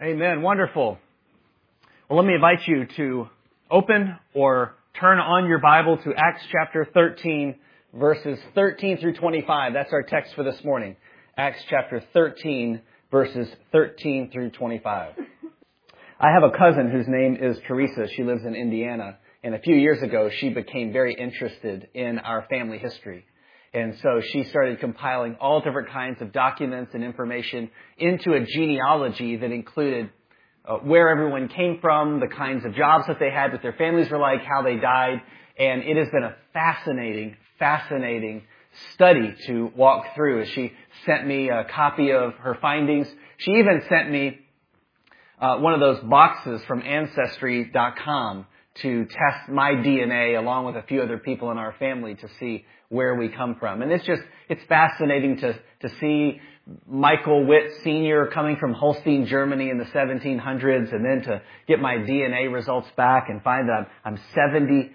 Amen. Wonderful. Well, let me invite you to open or turn on your Bible to Acts chapter 13, verses 13 through 25. That's our text for this morning. Acts chapter 13, verses 13 through 25. I have a cousin whose name is Teresa. She lives in Indiana. And a few years ago, she became very interested in our family history. And so she started compiling all different kinds of documents and information into a genealogy that included where everyone came from, the kinds of jobs that they had, what their families were like, how they died. And it has been a fascinating study to walk through. As she sent me a copy of her findings. She even sent me one of those boxes from Ancestry.com to test my DNA along with a few other people in our family to see where we come from. And it's fascinating to see Michael Witt Sr. coming from Holstein, Germany in the 1700s, and then to get my DNA results back and find that I'm 70%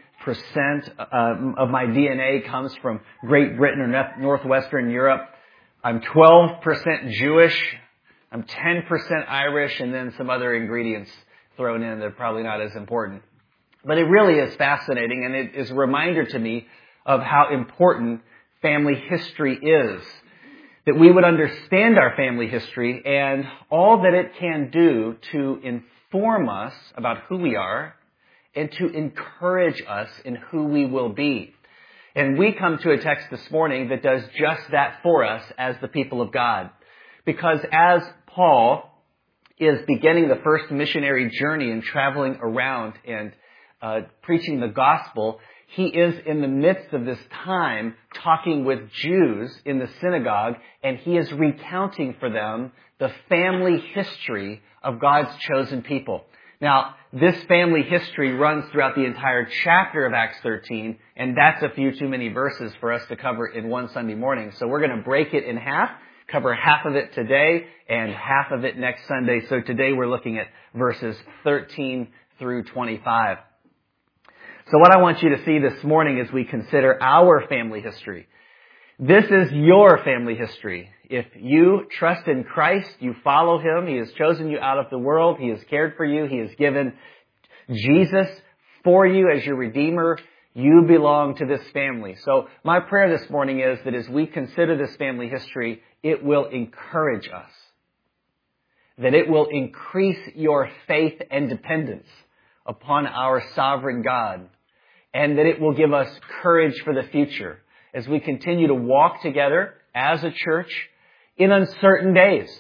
of my DNA comes from Great Britain or Northwestern Europe. I'm 12% Jewish. I'm 10% Irish, and then some other ingredients thrown in that are probably not as important. But it really is fascinating, and it is a reminder to me of how important family history is. That we would understand our family history and all that it can do to inform us about who we are and to encourage us in who we will be. And we come to a text this morning that does just that for us as the people of God. Because as Paul is beginning the first missionary journey and traveling around and preaching the gospel, he is in the midst of this time talking with Jews in the synagogue, and he is recounting for them the family history of God's chosen people. Now, this family history runs throughout the entire chapter of Acts 13, and that's a few too many verses for us to cover in one Sunday morning. So we're going to break it in half, cover half of it today and half of it next Sunday. So today we're looking at verses 13 through 25. So what I want you to see this morning as we consider our family history. This is your family history. If you trust in Christ, you follow Him, He has chosen you out of the world, He has cared for you, He has given Jesus for you as your Redeemer, you belong to this family. So my prayer this morning is that as we consider this family history, it will encourage us. That it will increase your faith and dependence upon our sovereign God. And that it will give us courage for the future as we continue to walk together as a church in uncertain days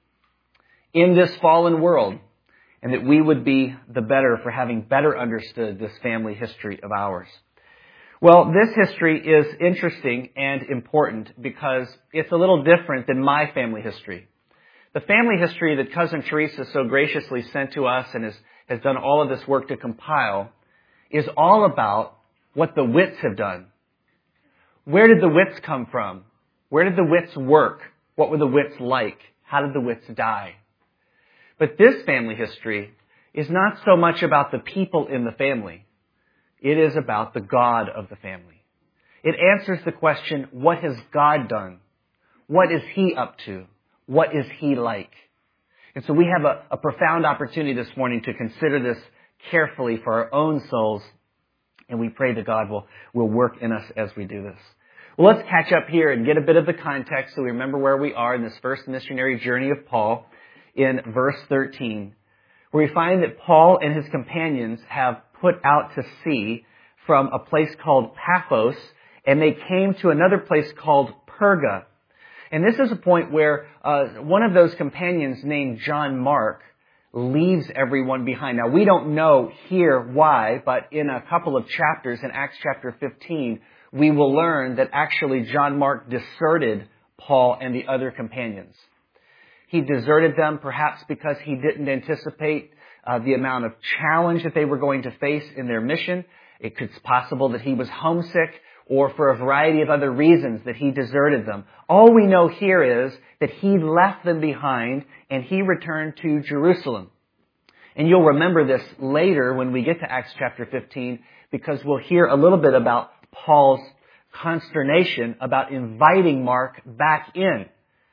in this fallen world. And that we would be the better for having better understood this family history of ours. Well, this history is interesting and important because it's a little different than my family history. The family history that Cousin Teresa so graciously sent to us and has done all of this work to compile is all about what the Witts have done. Where did the Witts come from? Where did the Witts work? What were the Witts like? How did the Witts die? But this family history is not so much about the people in the family. It is about the God of the family. It answers the question, what has God done? What is He up to? What is He like? And so we have a profound opportunity this morning to consider this carefully for our own souls, and we pray that God will work in us as we do this. Well, let's catch up here and get a bit of the context so we remember where we are in this first missionary journey of Paul in verse 13, where we find that Paul and his companions have put out to sea from a place called Paphos, and they came to another place called Perga. And this is a point where one of those companions named John Mark leaves everyone behind. Now, we don't know here why, but in a couple of chapters, in Acts chapter 15, we will learn that actually John Mark deserted Paul and the other companions. He deserted them perhaps because he didn't anticipate the amount of challenge that they were going to face in their mission. It's possible that he was homesick or for a variety of other reasons that he deserted them. All we know here is that he left them behind and he returned to Jerusalem. And you'll remember this later when we get to Acts chapter 15 because we'll hear a little bit about Paul's consternation about inviting Mark back in.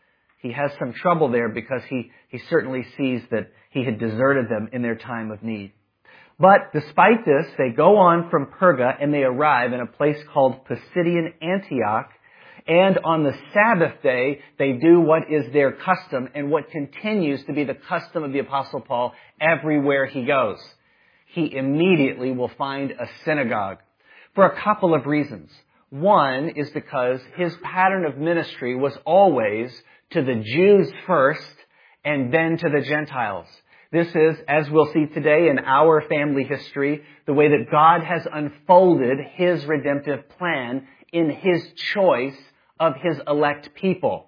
he has some trouble there because he certainly sees that he had deserted them in their time of need. But despite this, they go on from Perga and they arrive in a place called Pisidian Antioch. And on the Sabbath day, they do what is their custom and what continues to be the custom of the Apostle Paul everywhere he goes. He immediately will find a synagogue for a couple of reasons. One is because his pattern of ministry was always to the Jews first and then to the Gentiles. This is, as we'll see today in our family history, the way that God has unfolded His redemptive plan in His choice of His elect people.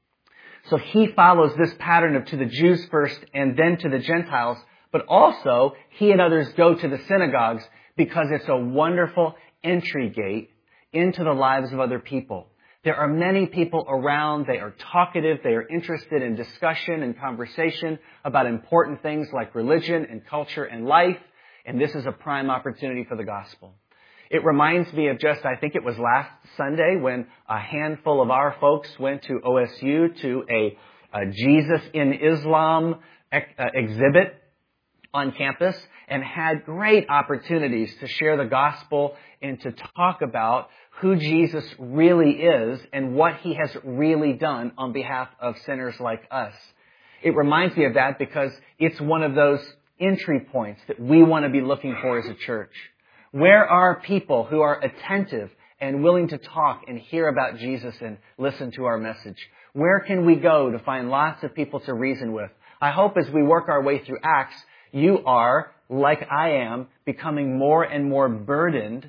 So He follows this pattern of to the Jews first and then to the Gentiles, but also He and others go to the synagogues because it's a wonderful entry gate into the lives of other people. There are many people around. They are talkative. They are interested in discussion and conversation about important things like religion and culture and life. And this is a prime opportunity for the gospel. It reminds me of I think it was last Sunday when a handful of our folks went to OSU to a Jesus in Islam exhibit on campus and had great opportunities to share the gospel and to talk about who Jesus really is and what He has really done on behalf of sinners like us. It reminds me of that because it's one of those entry points that we want to be looking for as a church. Where are people who are attentive and willing to talk and hear about Jesus and listen to our message? Where can we go to find lots of people to reason with? I hope as we work our way through Acts, you are, like I am, becoming more and more burdened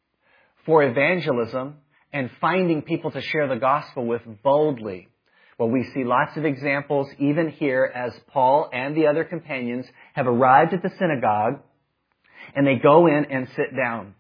for evangelism and finding people to share the gospel with boldly. Well, we see lots of examples even here as Paul and the other companions have arrived at the synagogue and they go in and sit down.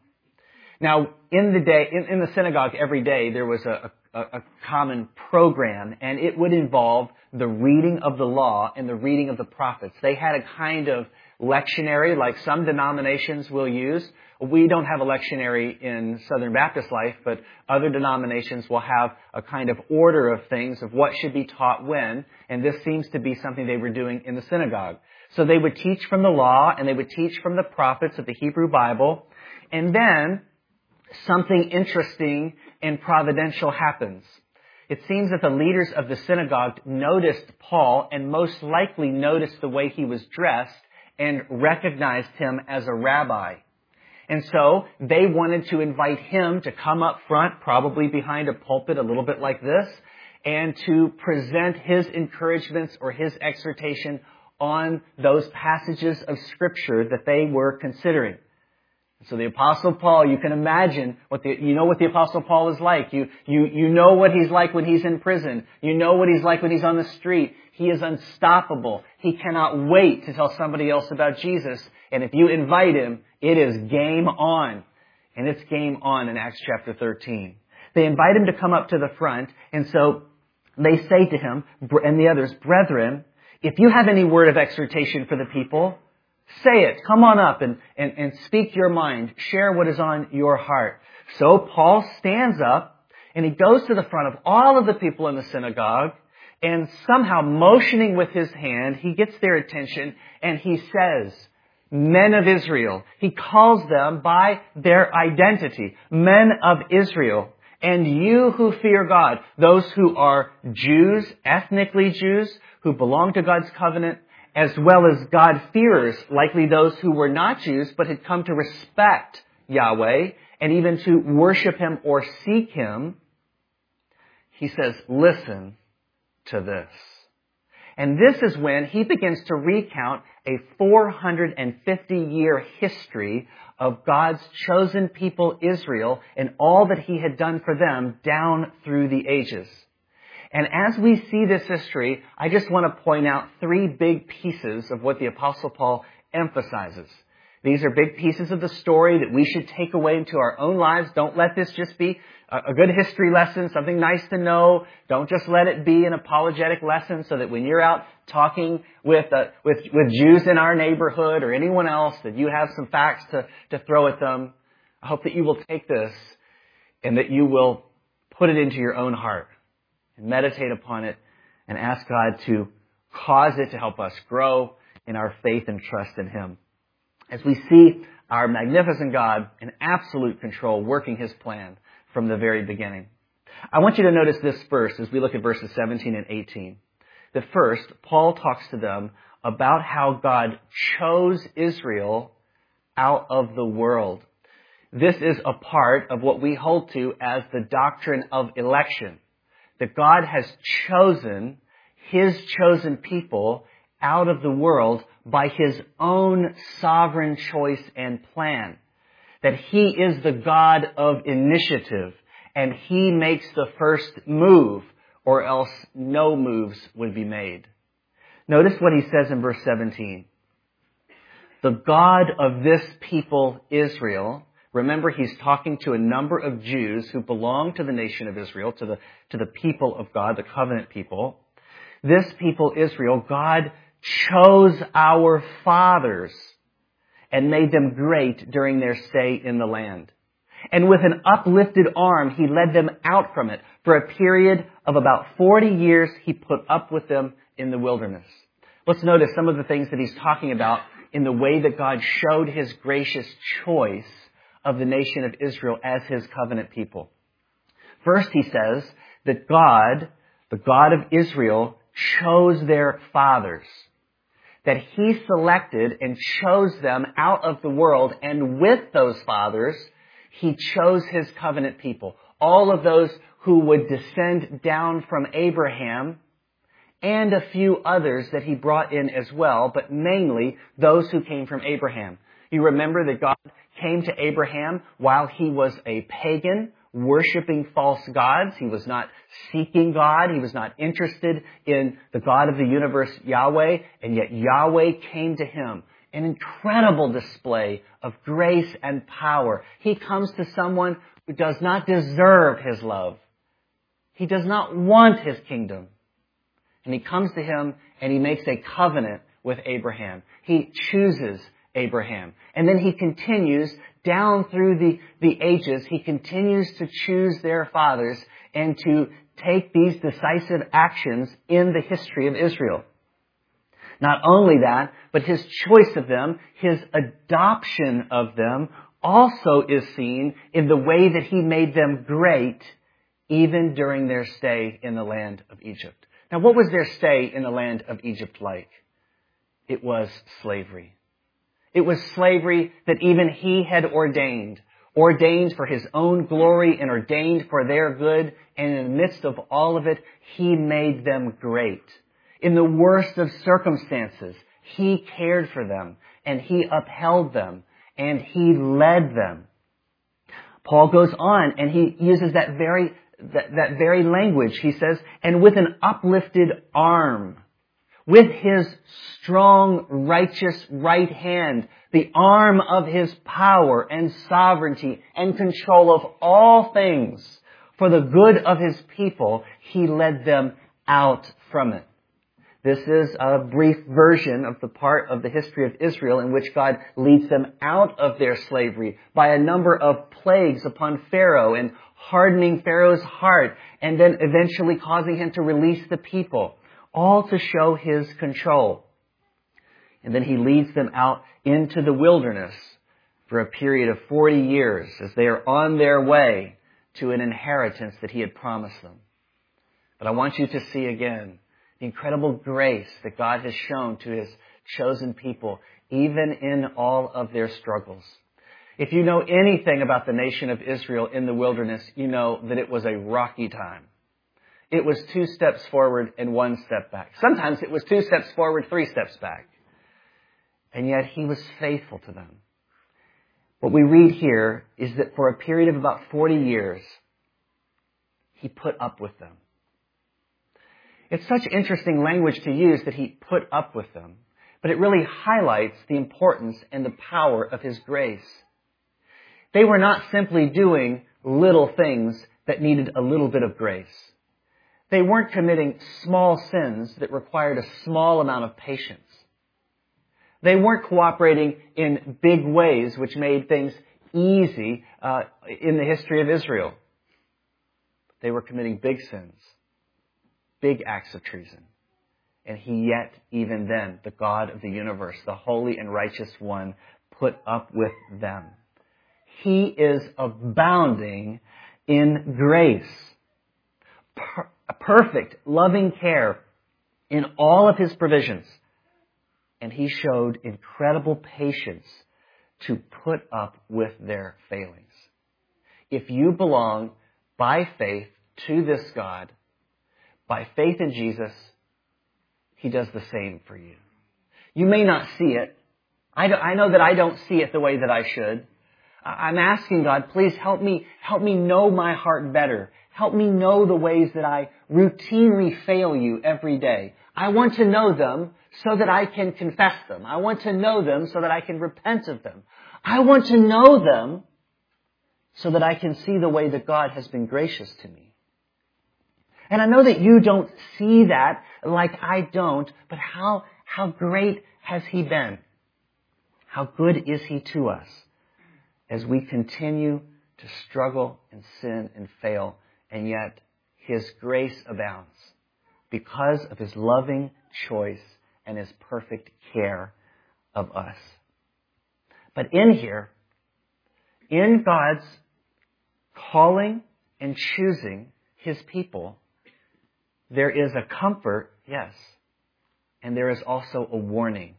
Now, in the synagogue every day, there was a common program, and it would involve the reading of the law and the reading of the prophets. They had a kind of lectionary like some denominations will use. We don't have a lectionary in Southern Baptist life, but other denominations will have a kind of order of things of what should be taught when, and this seems to be something they were doing in the synagogue. So they would teach from the law, and they would teach from the prophets of the Hebrew Bible, and then something interesting and providential happens. It seems that the leaders of the synagogue noticed Paul and most likely noticed the way he was dressed and recognized him as a rabbi. And so they wanted to invite him to come up front, probably behind a pulpit a little bit like this, and to present his encouragements or his exhortation on those passages of Scripture that they were considering. So the Apostle Paul, you can imagine you know what the Apostle Paul is like. You know what he's like when he's in prison. You know what he's like when he's on the street. He is unstoppable. He cannot wait to tell somebody else about Jesus. And if you invite him, it is game on. And it's game on in Acts chapter 13. They invite him to come up to the front. And so they say to him and the others, "Brethren, if you have any word of exhortation for the people, say it. Come on up and speak your mind. Share what is on your heart." So Paul stands up and he goes to the front of all of the people in the synagogue and somehow motioning with his hand, he gets their attention and he says, "Men of Israel." He calls them by their identity. "Men of Israel, and you who fear God," those who are Jews, ethnically Jews, who belong to God's covenant, as well as God-fearers, likely those who were not Jews but had come to respect Yahweh and even to worship Him or seek Him. He says, "Listen to this." And this is when he begins to recount a 450-year history of God's chosen people, Israel, and all that He had done for them down through the ages. And as we see this history, I just want to point out three big pieces of what the Apostle Paul emphasizes. These are big pieces of the story that we should take away into our own lives. Don't let this just be a good history lesson, something nice to know. Don't just let it be an apologetic lesson so that when you're out talking with Jews in our neighborhood or anyone else that you have some facts to throw at them. I hope that you will take this and that you will put it into your own heart and meditate upon it and ask God to cause it to help us grow in our faith and trust in Him. As we see our magnificent God in absolute control working His plan from the very beginning. I want you to notice this first as we look at verses 17 and 18. That first, Paul talks to them about how God chose Israel out of the world. This is a part of what we hold to as the doctrine of election. That God has chosen His chosen people out of the world by His own sovereign choice and plan. That He is the God of initiative, and He makes the first move, or else no moves would be made. Notice what he says in verse 17. The God of this people, Israel, remember he's talking to a number of Jews who belong to the nation of Israel, to the people of God, the covenant people. This people, Israel, God chose our fathers and made them great during their stay in the land. And with an uplifted arm, He led them out from it. For a period of about 40 years, He put up with them in the wilderness. Let's notice some of the things that he's talking about in the way that God showed His gracious choice of the nation of Israel as His covenant people. First, he says that God, the God of Israel, chose their fathers. That He selected and chose them out of the world, and with those fathers, He chose His covenant people. All of those who would descend down from Abraham, and a few others that He brought in as well, but mainly those who came from Abraham. You remember that God came to Abraham while he was a pagan, worshiping false gods. He was not seeking God. He was not interested in the God of the universe, Yahweh, and yet Yahweh came to him. An incredible display of grace and power. He comes to someone who does not deserve His love. He does not want His kingdom. And He comes to him and He makes a covenant with Abraham. He chooses Abraham. And then He continues down through the ages. He continues to choose their fathers and to take these decisive actions in the history of Israel. Not only that, but His choice of them, His adoption of them, also is seen in the way that He made them great even during their stay in the land of Egypt. Now, what was their stay in the land of Egypt like? It was slavery. It was slavery that even He had ordained for His own glory and ordained for their good. And in the midst of all of it, He made them great. In the worst of circumstances, He cared for them and He upheld them and He led them. Paul goes on and he uses that very language. He says, and with an uplifted arm, with His strong, righteous right hand, the arm of His power and sovereignty and control of all things, for the good of His people, He led them out from it. This is a brief version of the part of the history of Israel in which God leads them out of their slavery by a number of plagues upon Pharaoh and hardening Pharaoh's heart and then eventually causing him to release the people, all to show His control. And then He leads them out into the wilderness for a period of 40 years as they are on their way to an inheritance that He had promised them. But I want you to see again the incredible grace that God has shown to His chosen people, even in all of their struggles. If you know anything about the nation of Israel in the wilderness, you know that it was a rocky time. It was 2 steps forward and 1 step back. Sometimes it was 2 steps forward, 3 steps back. And yet He was faithful to them. What we read here is that for a period of about 40 years, He put up with them. It's such interesting language to use that He put up with them, but it really highlights the importance and the power of His grace. They were not simply doing little things that needed a little bit of grace. They weren't committing small sins that required a small amount of patience. They weren't cooperating in big ways which made things easy in the history of Israel. They were committing big sins big acts of treason. And he yet, even then, the God of the universe, the holy and righteous one, put up with them. He is abounding in grace. Perfect, loving care in all of his provisions. And he showed incredible patience to put up with their failings. If you belong by faith to this God, by faith in Jesus, he does the same for you. You may not see it. I know that I don't see it the way that I should. I'm asking God, please help me know my heart better. Help me know the ways that I routinely fail you every day. I want to know them so that I can confess them. I want to know them so that I can repent of them. I want to know them so that I can see the way that God has been gracious to me. And I know that you don't see that like I don't, but how great has he been? How good is he to us as we continue to struggle and sin and fail, and yet his grace abounds because of his loving choice and his perfect care of us. But in here, in God's calling and choosing his people, there is a comfort, yes, and there is also a warning.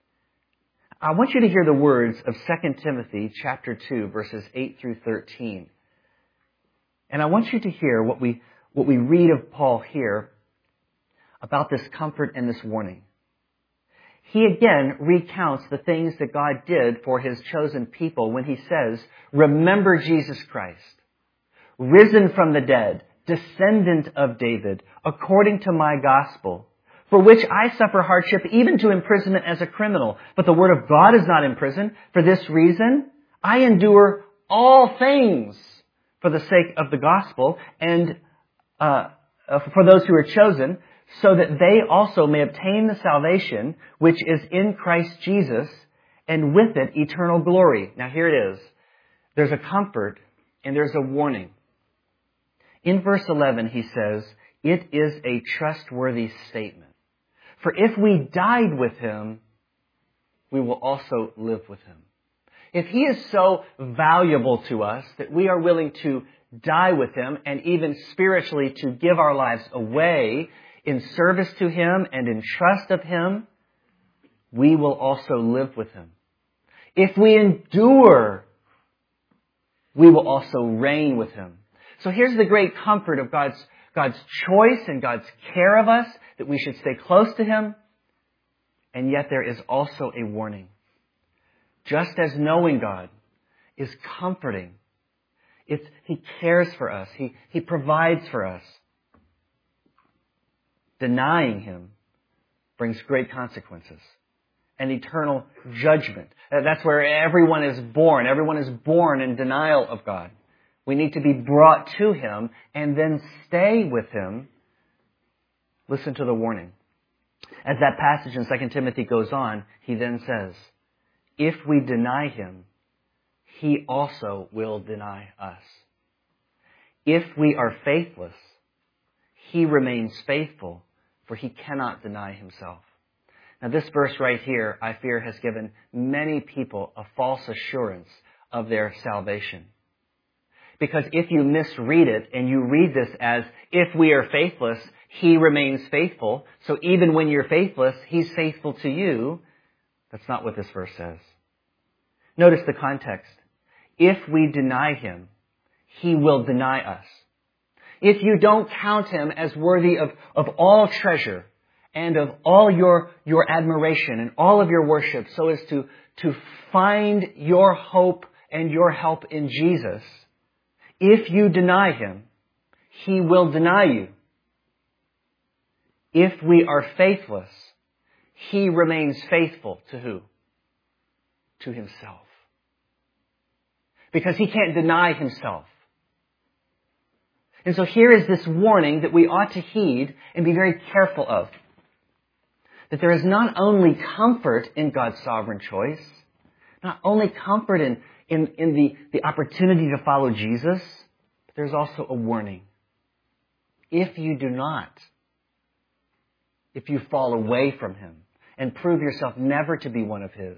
I want you to hear the words of 2 Timothy chapter 2, verses 8 through 13. And I want you to hear what we read of Paul here about this comfort and this warning. He again recounts the things that God did for his chosen people when he says, "Remember Jesus Christ, risen from the dead, descendant of David, according to my gospel, for which I suffer hardship, even to imprisonment as a criminal. But the word of God is not in prison. For this reason, I endure all things for the sake of the gospel and for those who are chosen, so that they also may obtain the salvation which is in Christ Jesus, and with it eternal glory." Now here it is. There's a comfort and there's a warning. In verse 11, he says, "It is a trustworthy statement. For if we died with him, we will also live with him." If he is so valuable to us that we are willing to die with him and even spiritually to give our lives away in service to him and in trust of him, we will also live with him. If we endure, we will also reign with him. So here's the great comfort of God's choice and God's care of us, that we should stay close to him. And yet there is also a warning. Just as knowing God is comforting, he cares for us. He provides for us. Denying him brings great consequences and eternal judgment. That's where everyone is born. Everyone is born in denial of God. We need to be brought to him and then stay with him. Listen to the warning. As that passage in 2 Timothy goes on, he then says, "If we deny him, he also will deny us. If we are faithless, he remains faithful, for he cannot deny himself." Now this verse right here, I fear, has given many people a false assurance of their salvation. Because if you misread it and you read this as, if we are faithless, he remains faithful, so even when you're faithless, he's faithful to you, that's not what this verse says. Notice the context. If we deny him, he will deny us. If you don't count him as worthy of all treasure and of all your admiration and all of your worship, so as to find your hope and your help in Jesus, if you deny him, he will deny you. If we are faithless, he remains faithful to who? To himself. Because he can't deny himself. And so here is this warning that we ought to heed and be very careful of. That there is not only comfort in God's sovereign choice, not only comfort in the opportunity to follow Jesus, but there's also a warning. If you do not, if you fall away from him and prove yourself never to be one of his,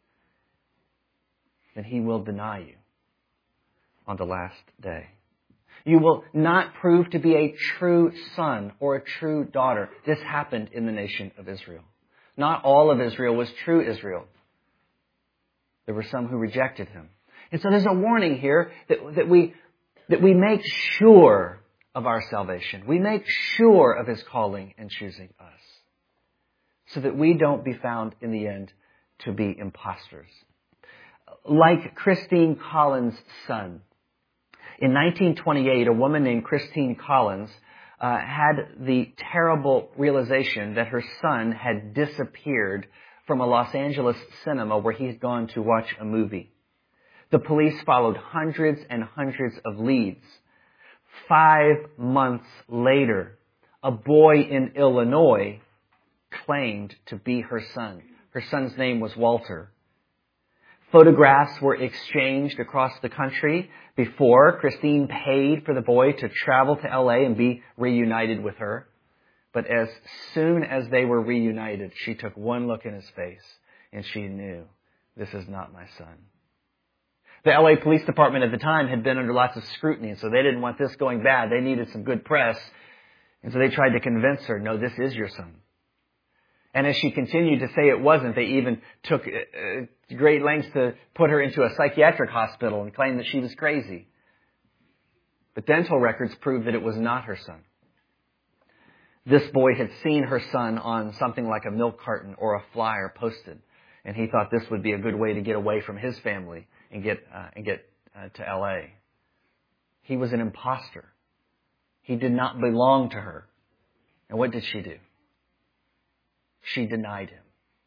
then he will deny you on the last day. You will not prove to be a true son or a true daughter. This happened in the nation of Israel. Not all of Israel was true Israel. There were some who rejected him. And so there's a warning here that we make sure of our salvation. We make sure of his calling and choosing us, so that we don't be found in the end to be imposters. Like Christine Collins' son. In 1928, a woman named Christine Collins had the terrible realization that her son had disappeared from a Los Angeles cinema where he had gone to watch a movie. The police followed hundreds and hundreds of leads. 5 months later, a boy in Illinois claimed to be her son. Her son's name was Walter. Photographs were exchanged across the country before Christine paid for the boy to travel to LA and be reunited with her. But as soon as they were reunited, she took one look in his face and she knew, this is not my son. The LA Police Department at the time had been under lots of scrutiny, so they didn't want this going bad. They needed some good press. And so they tried to convince her, no, this is your son. And as she continued to say it wasn't, they even took great lengths to put her into a psychiatric hospital and claim that she was crazy. But dental records proved that it was not her son. This boy had seen her son on something like a milk carton or a flyer posted, and he thought this would be a good way to get away from his family and get to L.A. He was an imposter. He did not belong to her. And what did she do? She denied him.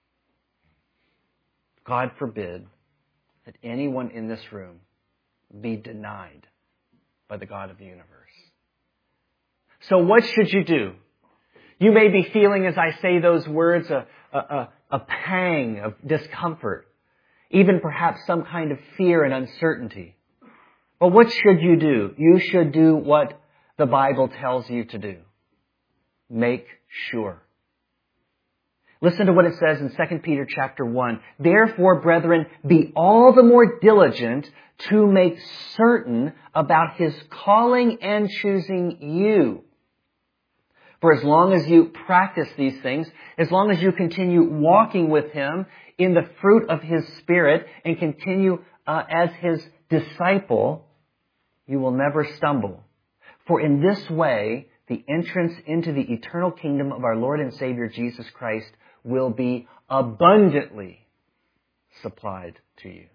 God forbid that anyone in this room be denied by the God of the universe. So what should you do? You may be feeling, as I say those words, a pang of discomfort, even perhaps some kind of fear and uncertainty. But what should you do? You should do what the Bible tells you to do. Make sure. Listen to what it says in 2 Peter chapter 1. Therefore, brethren, be all the more diligent to make certain about his calling and choosing you. For as long as you practice these things, as long as you continue walking with him in the fruit of his Spirit and continue as his disciple, you will never stumble. For in this way, the entrance into the eternal kingdom of our Lord and Savior Jesus Christ will be abundantly supplied to you.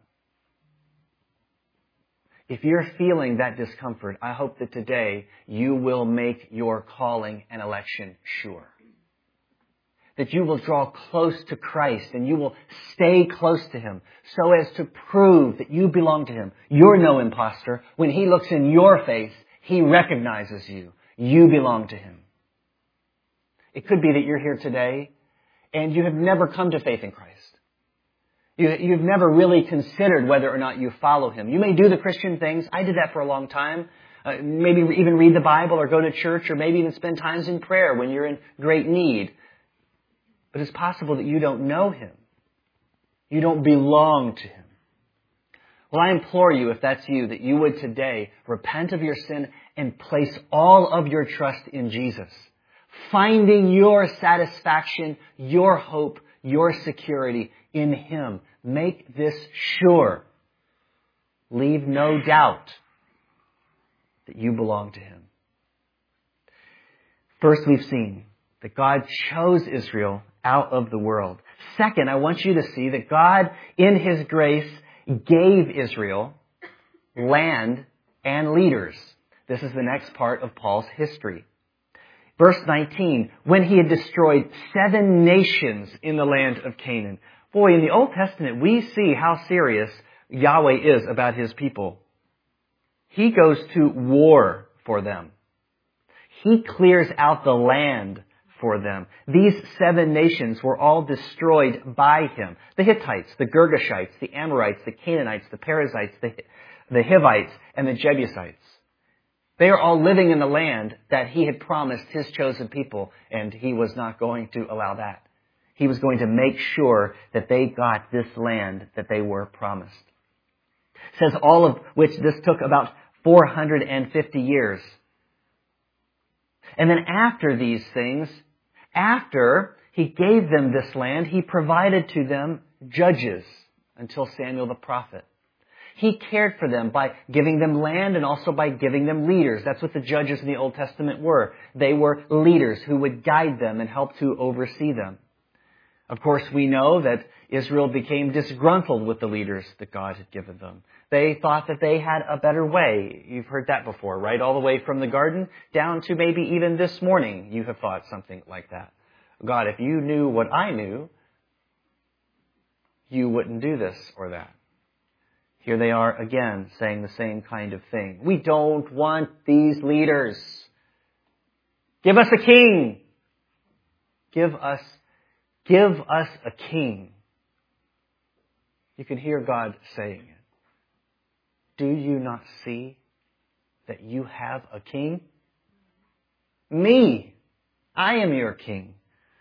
If you're feeling that discomfort, I hope that today you will make your calling and election sure. That you will draw close to Christ and you will stay close to him so as to prove that you belong to him. You're no imposter. When he looks in your face, he recognizes you. You belong to him. It could be that you're here today and you have never come to faith in Christ. You've never really considered whether or not you follow him. You may do the Christian things. I did that for a long time. Maybe even read the Bible or go to church or maybe even spend times in prayer when you're in great need. But it's possible that you don't know him. You don't belong to him. Well, I implore you, if that's you, that you would today repent of your sin and place all of your trust in Jesus, finding your satisfaction, your hope, your security in him. Make this sure. Leave no doubt that you belong to him. First, we've seen that God chose Israel out of the world. Second, I want you to see that God, in his grace, gave Israel land and leaders. This is the next part of Paul's history. Verse 19, when he had destroyed 7 nations in the land of Canaan. Boy, in the Old Testament, we see how serious Yahweh is about his people. He goes to war for them. He clears out the land for them. These 7 nations were all destroyed by him. The Hittites, the Girgashites, the Amorites, the Canaanites, the Perizzites, the Hivites, and the Jebusites. They are all living in the land that he had promised his chosen people, and he was not going to allow that. He was going to make sure that they got this land that they were promised. It says all of which this took about 450 years. And then after these things, after he gave them this land, he provided to them judges until Samuel the prophet. He cared for them by giving them land and also by giving them leaders. That's what the judges in the Old Testament were. They were leaders who would guide them and help to oversee them. Of course, we know that Israel became disgruntled with the leaders that God had given them. They thought that they had a better way. You've heard that before, right? All the way from the garden down to maybe even this morning, you have thought something like that. God, if you knew what I knew, you wouldn't do this or that. Here they are again saying the same kind of thing. We don't want these leaders. Give us a king. Give us a king. You can hear God saying it. Do you not see that you have a king? Me. I am your king.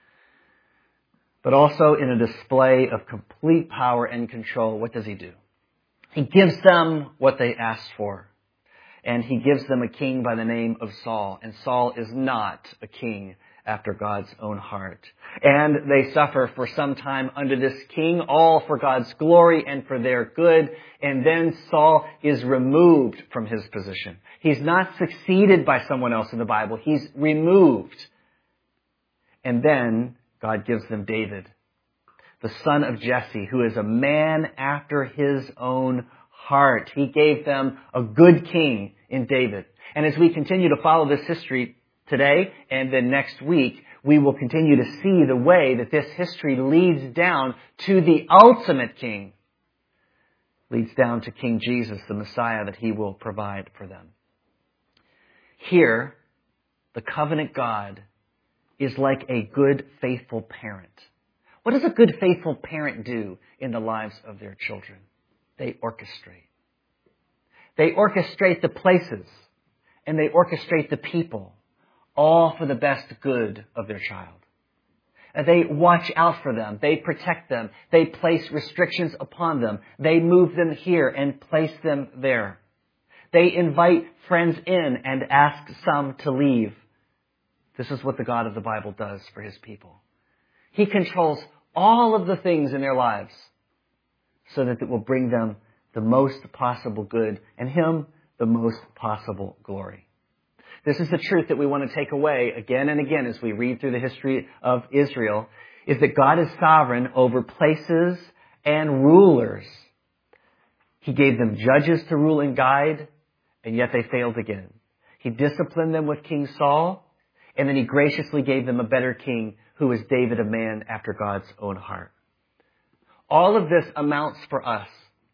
But also in a display of complete power and control, what does he do? He gives them what they asked for. And he gives them a king by the name of Saul. And Saul is not a king after God's own heart. And they suffer for some time under this king, all for God's glory and for their good. And then Saul is removed from his position. He's not succeeded by someone else in the Bible. He's removed. And then God gives them David, the son of Jesse, who is a man after his own heart. He gave them a good king in David. And as we continue to follow this history today and then next week, we will continue to see the way that this history leads down to the ultimate king. Leads down to King Jesus, the Messiah that he will provide for them. Here, the covenant God is like a good, faithful parent. What does a good, faithful parent do in the lives of their children? They orchestrate. They orchestrate the places and they orchestrate the people, all for the best good of their child. And they watch out for them. They protect them. They place restrictions upon them. They move them here and place them there. They invite friends in and ask some to leave. This is what the God of the Bible does for his people. He controls all of the things in their lives so that it will bring them the most possible good and him the most possible glory. This is the truth that we want to take away again and again as we read through the history of Israel, is that God is sovereign over places and rulers. He gave them judges to rule and guide, and yet they failed again. He disciplined them with King Saul, and then he graciously gave them a better king who is David, a man after God's own heart. All of this amounts for us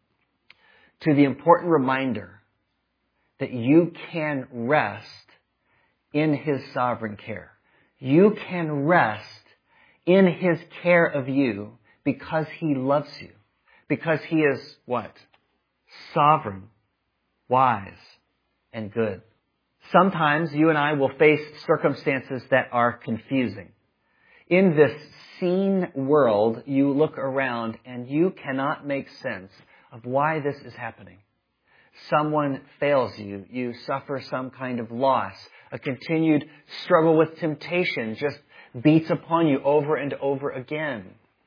to the important reminder that you can rest in his sovereign care. You can rest in his care of you because he loves you. Because he is what? Sovereign, wise, and good. Sometimes you and I will face circumstances that are confusing. In this seen world, you look around and you cannot make sense of why this is happening. Someone fails you. You suffer some kind of loss. A continued struggle with temptation just beats upon you over and over again.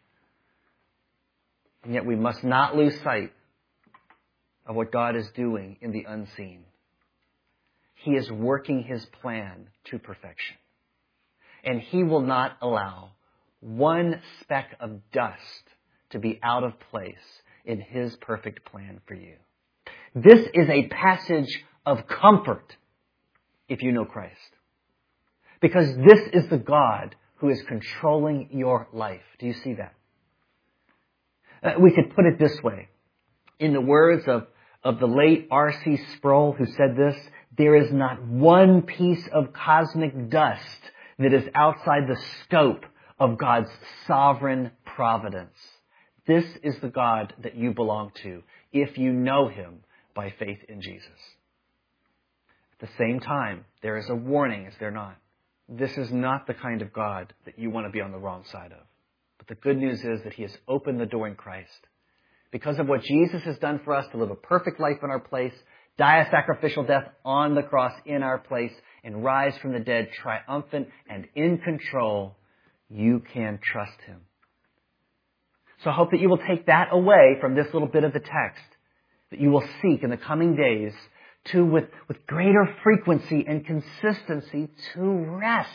And yet we must not lose sight of what God is doing in the unseen. He is working his plan to perfection. And he will not allow one speck of dust to be out of place in his perfect plan for you. This is a passage of comfort if you know Christ. Because this is the God who is controlling your life. Do you see that? We could put it this way. In the words of the late R.C. Sproul, who said this, there is not one piece of cosmic dust that is outside the scope of God's sovereign providence. This is the God that you belong to if you know him by faith in Jesus. At the same time, there is a warning, is there not? This is not the kind of God that you want to be on the wrong side of. But the good news is that He has opened the door in Christ. Because of what Jesus has done for us to live a perfect life in our place, die a sacrificial death on the cross in our place, and rise from the dead triumphant and in control, you can trust Him. So I hope that you will take that away from this little bit of the text, that you will seek in the coming days to, with greater frequency and consistency, to rest.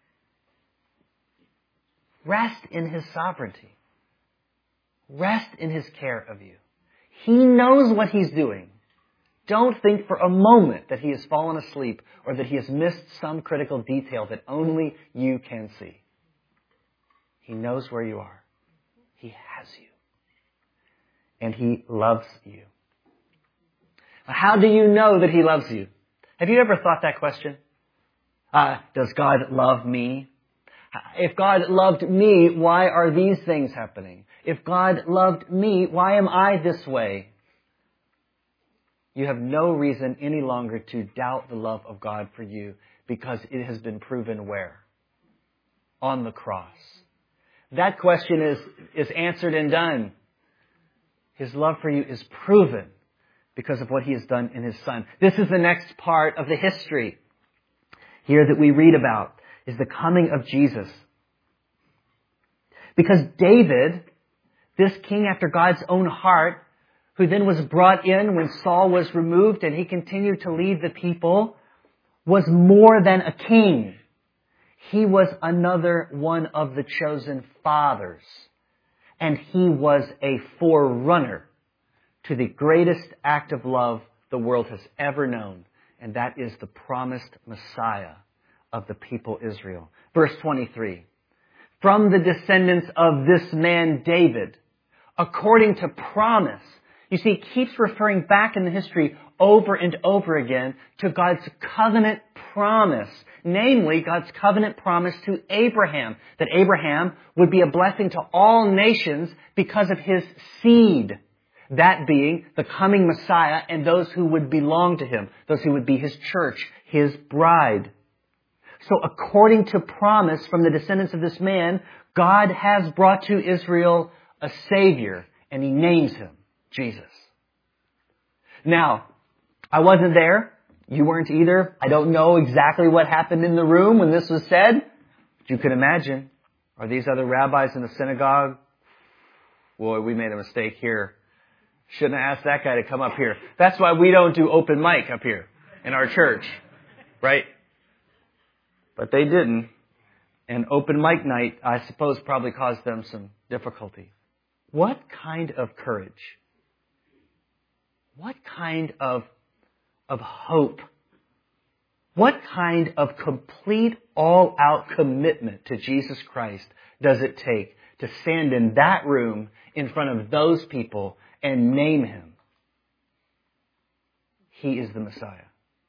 Rest in His sovereignty. Rest in His care of you. He knows what He's doing. Don't think for a moment that He has fallen asleep or that He has missed some critical detail that only you can see. He knows where you are. He has you. And He loves you. How do you know that He loves you? Have you ever thought that question? Does God love me? If God loved me, why are these things happening? If God loved me, why am I this way? You have no reason any longer to doubt the love of God for you because it has been proven where? On the cross. That question is answered and done. His love for you is proven because of what He has done in His Son. This is the next part of the history here that we read about, is the coming of Jesus. Because David, this king after God's own heart, who then was brought in when Saul was removed and he continued to lead the people, was more than a king. He was another one of the chosen fathers. And he was a forerunner to the greatest act of love the world has ever known. And that is the promised Messiah of the people Israel. Verse 23. From the descendants of this man David, according to promise. You see, he keeps referring back in the history over and over again to God's covenant promise. Namely, God's covenant promise to Abraham, that Abraham would be a blessing to all nations because of his seed. That being the coming Messiah and those who would belong to Him, those who would be His church, His bride. So according to promise from the descendants of this man, God has brought to Israel a Savior, and He names Him Jesus. Now, I wasn't there. You weren't either. I don't know exactly what happened in the room when this was said. But you can imagine. Are these other rabbis in the synagogue? Boy, we made a mistake here. Shouldn't have asked that guy to come up here. That's why we don't do open mic up here in our church. Right? But they didn't. And open mic night, I suppose, probably caused them some difficulty. What kind of courage? What kind of hope? What kind of complete, all-out commitment to Jesus Christ does it take to stand in that room in front of those people and name Him? He is the Messiah.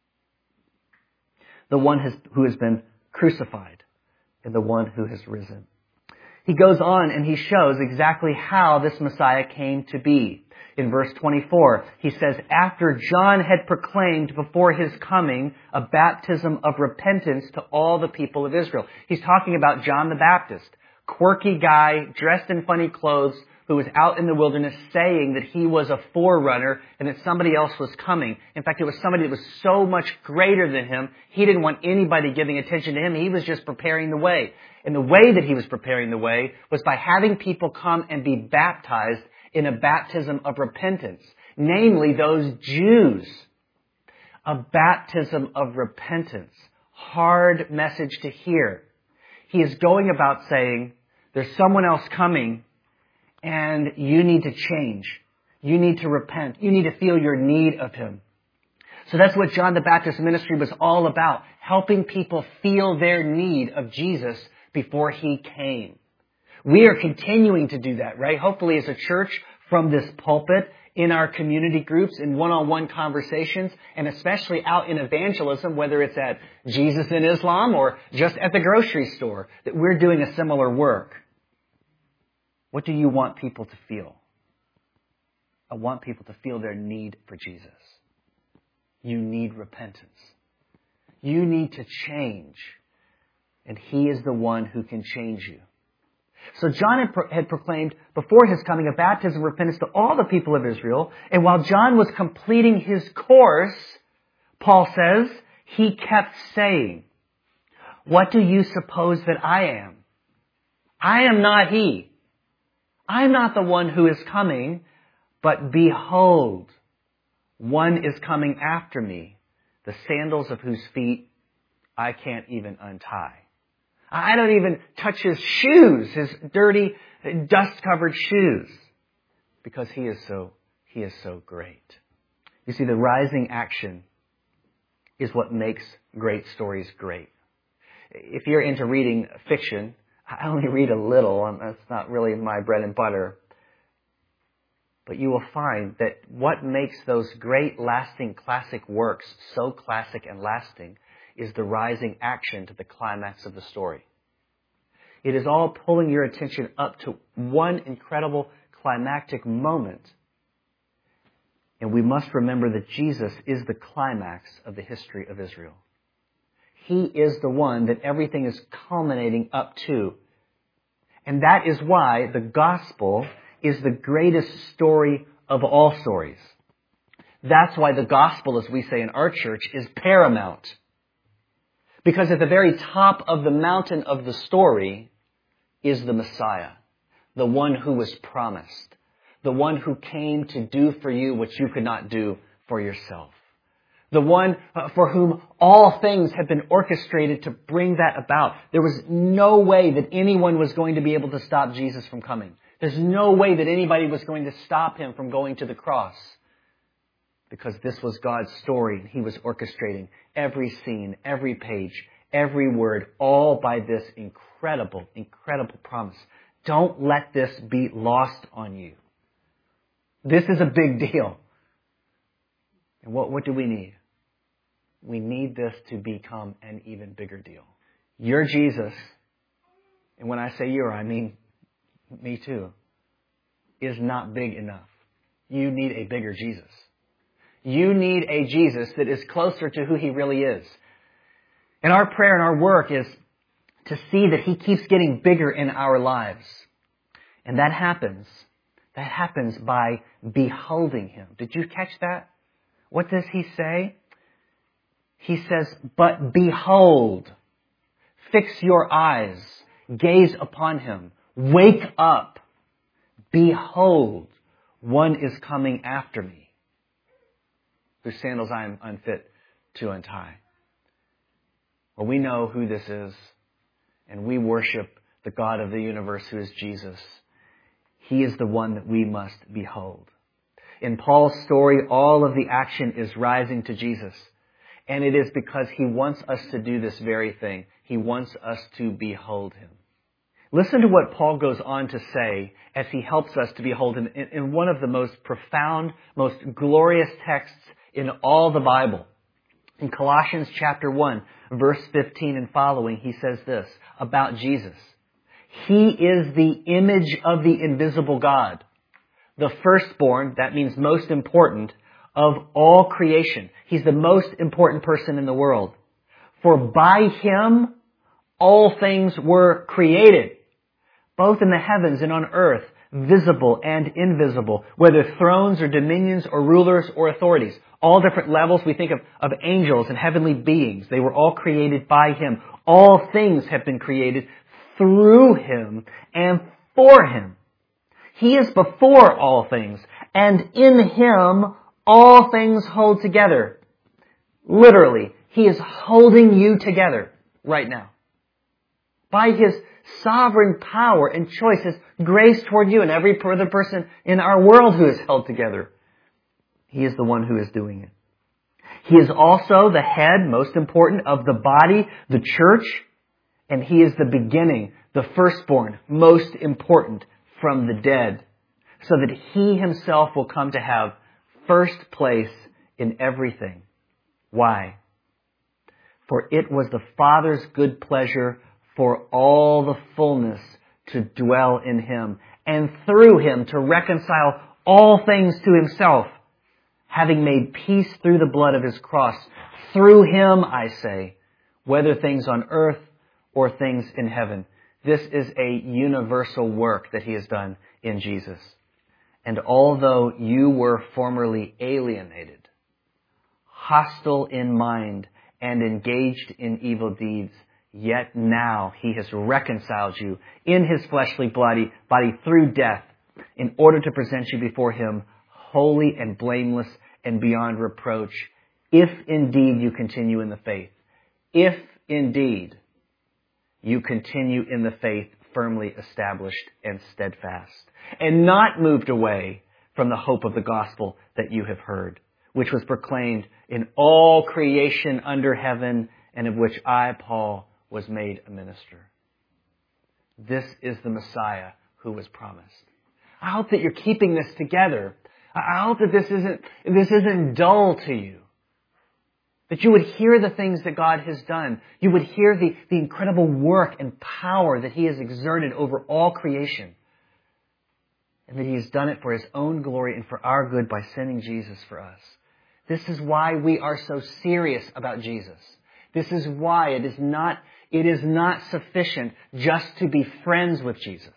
The one who has been crucified and the one who has risen. He goes on and he shows exactly how this Messiah came to be. In verse 24, he says, after John had proclaimed before his coming a baptism of repentance to all the people of Israel. He's talking about John the Baptist, quirky guy, dressed in funny clothes, who was out in the wilderness saying that he was a forerunner and that somebody else was coming. In fact, it was somebody that was so much greater than him, he didn't want anybody giving attention to him. He was just preparing the way. And the way that he was preparing the way was by having people come and be baptized in a baptism of repentance. Namely, those Jews. A baptism of repentance. Hard message to hear. He is going about saying, there's someone else coming, and you need to change. You need to repent. You need to feel your need of Him. So that's what John the Baptist's ministry was all about. Helping people feel their need of Jesus before He came. We are continuing to do that, right? Hopefully as a church from this pulpit, in our community groups, in one-on-one conversations, and especially out in evangelism, whether it's at Jesus in Islam or just at the grocery store, that we're doing a similar work. What do you want people to feel? I want people to feel their need for Jesus. You need repentance. You need to change. And He is the one who can change you. So John had proclaimed before his coming a baptism of repentance to all the people of Israel. And while John was completing his course, Paul says, he kept saying, "What do you suppose that I am? I am not He. I am not the one who is coming, but behold, one is coming after me, the sandals of whose feet I can't even untie. I don't even touch his shoes, his dirty, dust-covered shoes, because he is so great." You see, the rising action is what makes great stories great. If you're into reading fiction, I only read a little. That's not really my bread and butter. But you will find that what makes those great, lasting, classic works so classic and lasting is the rising action to the climax of the story. It is all pulling your attention up to one incredible climactic moment. And we must remember that Jesus is the climax of the history of Israel. He is the one that everything is culminating up to. And that is why the gospel is the greatest story of all stories. That's why the gospel, as we say in our church, is paramount. Because at the very top of the mountain of the story is the Messiah, the one who was promised, the one who came to do for you what you could not do for yourself, the one for whom all things have been orchestrated to bring that about. There was no way that anyone was going to be able to stop Jesus from coming. There's no way that anybody was going to stop Him from going to the cross, because this was God's story and He was orchestrating every scene, every page, every word, all by this incredible, incredible promise. Don't let this be lost on you. This is a big deal. And what do we need? We need this to become an even bigger deal. Your Jesus, and when I say your, I mean me too, is not big enough. You need a bigger Jesus. You need a Jesus that is closer to who He really is. And our prayer and our work is to see that He keeps getting bigger in our lives. And that happens by beholding Him. Did you catch that? What does He say? He says, "But behold, fix your eyes, gaze upon Him, wake up. Behold, one is coming after me, whose sandals I am unfit to untie." Well, we know who this is, and we worship the God of the universe, who is Jesus. He is the one that we must behold. In Paul's story, all of the action is rising to Jesus. And it is because He wants us to do this very thing. He wants us to behold Him. Listen to what Paul goes on to say as he helps us to behold Him in one of the most profound, most glorious texts in all the Bible. In Colossians chapter 1, verse 15 and following, he says this about Jesus. "He is the image of the invisible God, the firstborn," that means most important, "of all creation." He's the most important person in the world. "For by Him all things were created, both in the heavens and on earth, visible and invisible, whether thrones or dominions or rulers or authorities." All different levels. We think of angels and heavenly beings. They were all created by Him. All things have been created through Him and for Him. He is before all things, and in Him all things hold together. Literally, He is holding you together right now. By His sovereign power and choice, His grace toward you and every other person in our world who is held together. He is the one who is doing it. He is also the head, most important, of the body, the church, and He is the beginning, the firstborn, most important from the dead, so that He Himself will come to have first place in everything. Why? For it was the Father's good pleasure for all the fullness to dwell in Him, and through Him to reconcile all things to Himself, having made peace through the blood of his cross. Through him, I say, whether things on earth or things in heaven. This is a universal work that he has done in Jesus. And although you were formerly alienated, hostile in mind, and engaged in evil deeds, yet now he has reconciled you in his fleshly body through death, in order to present you before him holy and blameless and beyond reproach, if indeed you continue in the faith. If indeed you continue in the faith, firmly established and steadfast, and not moved away from the hope of the gospel that you have heard, which was proclaimed in all creation under heaven, and of which I, Paul, was made a minister. This is the Messiah who was promised. I hope that you're keeping this together. I hope that this isn't dull to you. That you would hear the things that God has done. You would hear the incredible work and power that he has exerted over all creation. And that he has done it for his own glory and for our good by sending Jesus for us. This is why we are so serious about Jesus. This is why it is not sufficient just to be friends with Jesus.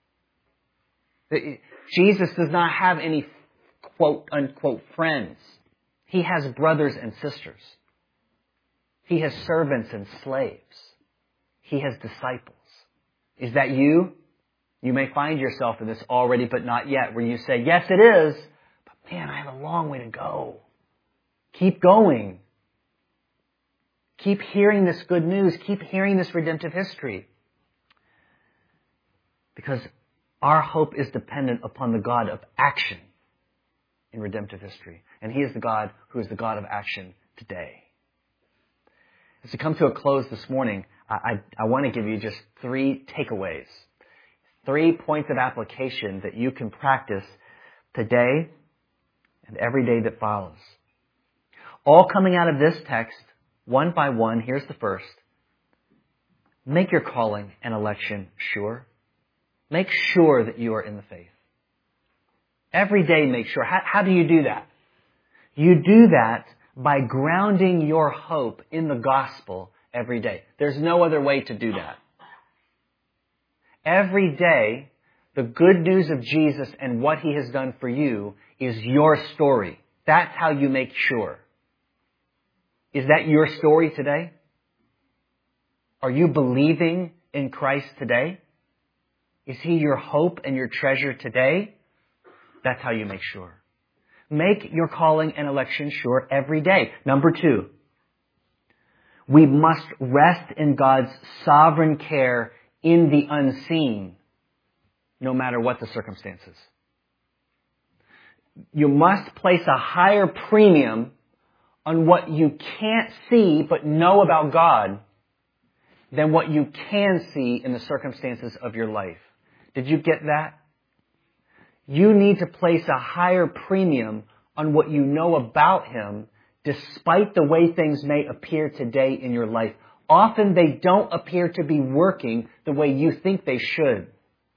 Jesus does not have any quote unquote friends. He has brothers and sisters. He has servants and slaves. He has disciples. Is that you? You may find yourself in this already, but not yet, where you say, yes, it is, but man, I have a long way to go. Keep going. Keep hearing this good news. Keep hearing this redemptive history. Because our hope is dependent upon the God of action in redemptive history. And he is the God who is the God of action today. As we come to a close this morning, I want to give you just 3 takeaways. 3 points of application that you can practice today and every day that follows. All coming out of this text, one by one. Here's the first. Make your calling and election sure. Make sure that you are in the faith. Every day make sure. How do you do that? You do that by grounding your hope in the gospel every day. There's no other way to do that. Every day, the good news of Jesus and what he has done for you is your story. That's how you make sure. Is that your story today? Are you believing in Christ today? Is he your hope and your treasure today? That's how you make sure. Make your calling and election sure every day. Number 2, we must rest in God's sovereign care in the unseen, no matter what the circumstances. You must place a higher premium on what you can't see but know about God than what you can see in the circumstances of your life. Did you get that? You need to place a higher premium on what you know about him, despite the way things may appear today in your life. Often they don't appear to be working the way you think they should.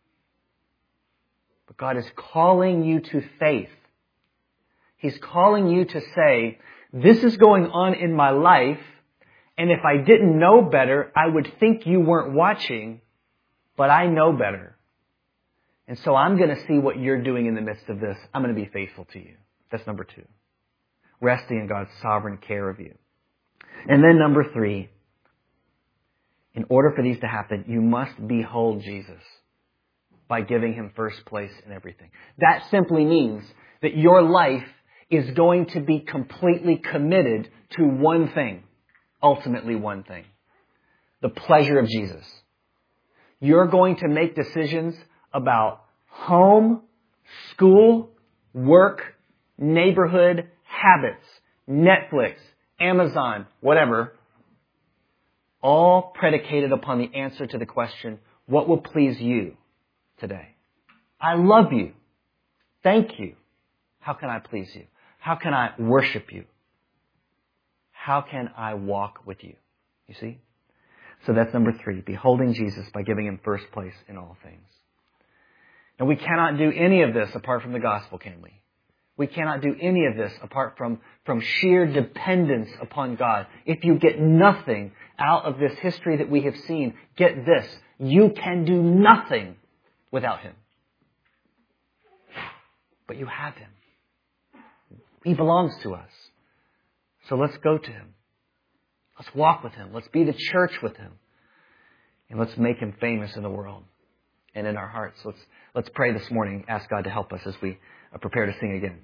But God is calling you to faith. He's calling you to say, this is going on in my life, and if I didn't know better, I would think you weren't watching, but I know better. And so I'm going to see what you're doing in the midst of this. I'm going to be faithful to you. That's number 2. Resting in God's sovereign care of you. And then number 3, in order for these to happen, you must behold Jesus by giving him first place in everything. That simply means that your life is going to be completely committed to one thing, ultimately one thing, the pleasure of Jesus. You're going to make decisions about home, school, work, neighborhood, habits, Netflix, Amazon, whatever, all predicated upon the answer to the question, what will please you today? I love you. Thank you. How can I please you? How can I worship you? How can I walk with you? You see? So that's number 3, beholding Jesus by giving him first place in all things. And we cannot do any of this apart from the gospel, can we? We cannot do any of this apart from sheer dependence upon God. If you get nothing out of this history that we have seen, get this. You can do nothing without Him. But you have Him. He belongs to us. So let's go to Him. Let's walk with Him. Let's be the church with Him. And let's make Him famous in the world and in our hearts. Let's pray this morning. Ask God to help us as we prepare to sing again.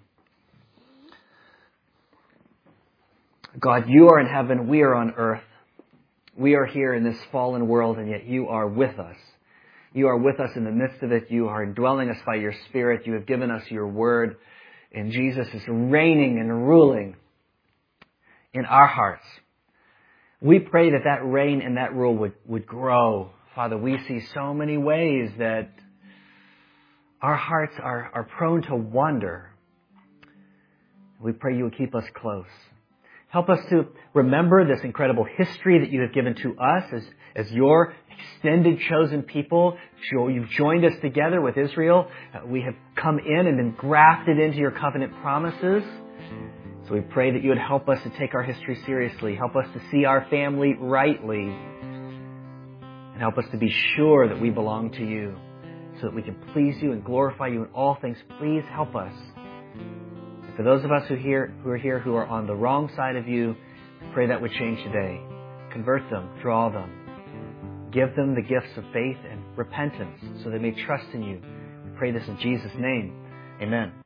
God, you are in heaven. We are on earth. We are here in this fallen world, and yet you are with us. You are with us in the midst of it. You are indwelling us by your Spirit. You have given us your word. And Jesus is reigning and ruling in our hearts. We pray that that reign and that rule would grow. Father, we see so many ways that our hearts are prone to wander. We pray you would keep us close. Help us to remember this incredible history that you have given to us as your extended chosen people. You've joined us together with Israel. We have come in and been grafted into your covenant promises. So we pray that you would help us to take our history seriously. Help us to see our family rightly. And help us to be sure that we belong to you so that we can please you and glorify you in all things. Please help us. And for those of us who are here who are on the wrong side of you, pray that would change today. Convert them, draw them. Give them the gifts of faith and repentance so they may trust in you. We pray this in Jesus' name. Amen.